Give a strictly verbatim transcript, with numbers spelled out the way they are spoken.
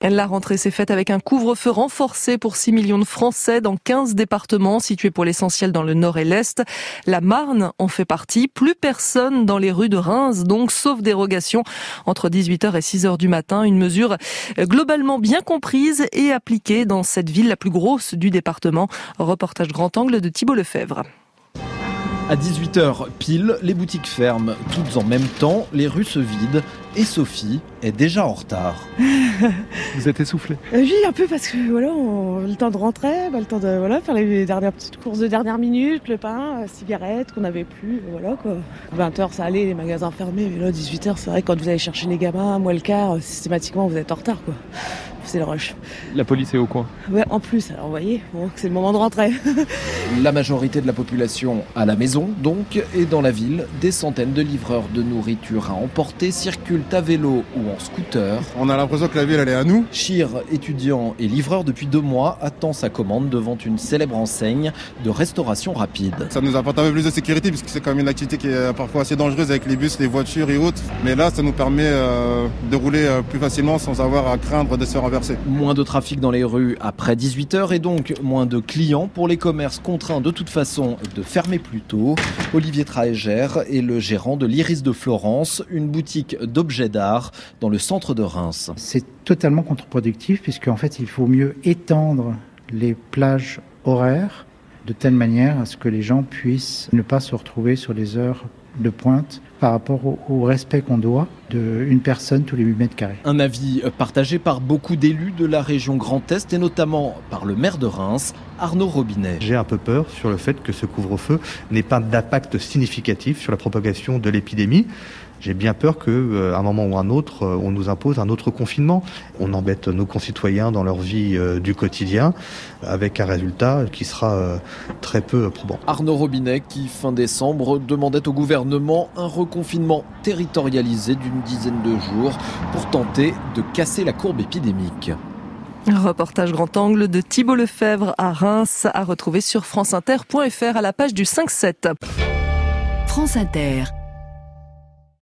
La rentrée s'est faite avec un couvre-feu renforcé pour six millions de Français dans quinze départements situés pour l'essentiel dans le nord et l'est. La Marne en fait partie. Plus personne dans les rues de Reims, donc, sauf dérogation entre dix-huit heures et six heures du matin. Une mesure globalement bien comprise et appliquée dans cette ville la plus grosse du département. Reportage grand angle de Thibault Lefebvre. À dix-huit heures pile, les boutiques ferment. Toutes en même temps, les rues se vident et Sophie est déjà en retard. Vous êtes essoufflée? euh, Oui, un peu parce que voilà, on a le temps de rentrer, bah, le temps de voilà, faire les dernières petites courses de dernière minute, le pain, euh, cigarettes qu'on n'avait plus, voilà quoi. vingt heures ça allait, les magasins fermés, mais là dix-huit heures c'est vrai que quand vous allez chercher les gamins, moi le quart, systématiquement vous êtes en retard quoi. C'est le rush. La police est au coin. Ouais, en plus, alors vous voyez, bon, c'est le moment de rentrer. La majorité de la population à la maison, donc, et dans la ville, des centaines de livreurs de nourriture à emporter circulent à vélo ou en scooter. On a l'impression que la ville, elle est à nous. Chir, étudiant et livreur depuis deux mois, attend sa commande devant une célèbre enseigne de restauration rapide. Ça nous apporte un peu plus de sécurité, puisque c'est quand même une activité qui est parfois assez dangereuse avec les bus, les voitures et autres. Mais là, ça nous permet euh, de rouler plus facilement sans avoir à craindre de se faire renverser. Moins de trafic dans les rues après dix-huit heures et donc moins de clients pour les commerces contraints de toute façon de fermer plus tôt. Olivier Traégère est le gérant de l'Iris de Florence, une boutique d'objets d'art dans le centre de Reims. C'est totalement contre-productif puisqu'en fait il faut mieux étendre les plages horaires de telle manière à ce que les gens puissent ne pas se retrouver sur les heures de pointe par rapport au, au respect qu'on doit d'une personne tous les huit mètres carrés. Un avis partagé par beaucoup d'élus de la région Grand Est et notamment par le maire de Reims, Arnaud Robinet. J'ai un peu peur sur le fait que ce couvre-feu n'ait pas d'impact significatif sur la propagation de l'épidémie. J'ai bien peur qu'à euh, un moment ou un autre, euh, on nous impose un autre confinement. On embête nos concitoyens dans leur vie euh, du quotidien, avec un résultat qui sera euh, très peu probant. Arnaud Robinet, qui fin décembre demandait au gouvernement un reconfinement territorialisé d'une dizaine de jours pour tenter de casser la courbe épidémique. Reportage grand angle de Thibault Lefebvre à Reims, à retrouver sur franceinter point f r à la page du cinq sept. France Inter.